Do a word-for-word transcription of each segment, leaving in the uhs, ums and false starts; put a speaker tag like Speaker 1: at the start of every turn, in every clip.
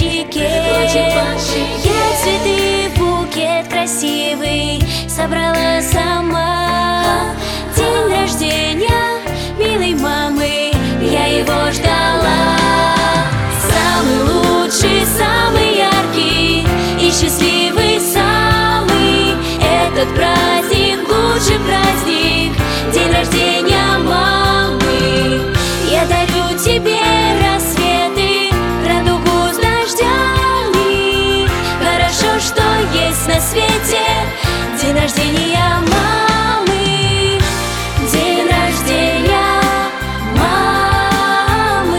Speaker 1: щеке. Я цветы в букет красивый собрала сама. День рождения милой мамы, я его ждала. Самый лучший, самый яркий и счастливый самый. Этот праздник лучший праздник, день рождения мамы. Я дарю тебе рассветы, радугу с дождями. Хорошо, что есть на свете день рождения мамы. День рождения мамы.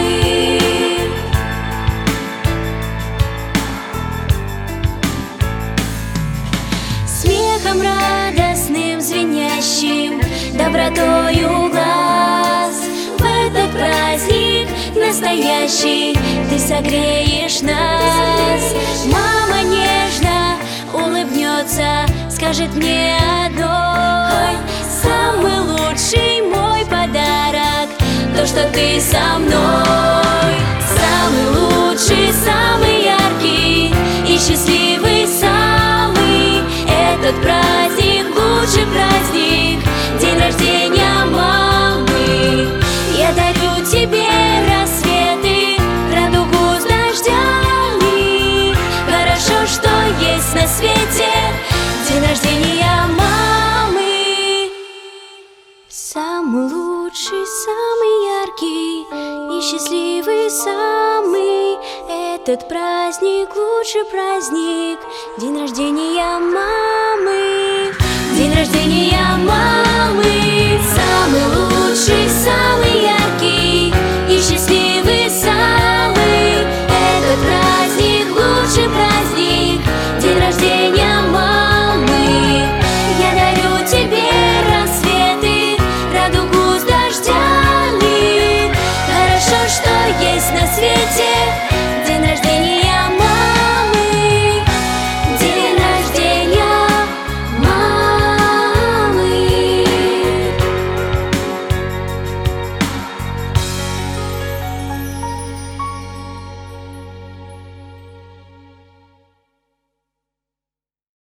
Speaker 1: Смехом радостным, звенящим, добротою глаз. В этот праздник настоящий ты согреешь нас. Мама нежно улыбнется, скажет мне одной: самый лучший мой подарок — то, что ты со мной. Самый лучший, самый яркий и счастливый самый. Этот праздник лучший праздник, день рождения мамы. Я дарю тебе рассветы, радугу с дождями. Хорошо, что есть на свете день рождения мамы. Самый лучший, самый яркий и счастливый самый. Этот праздник лучший праздник, день рождения мамы. День рождения мамы.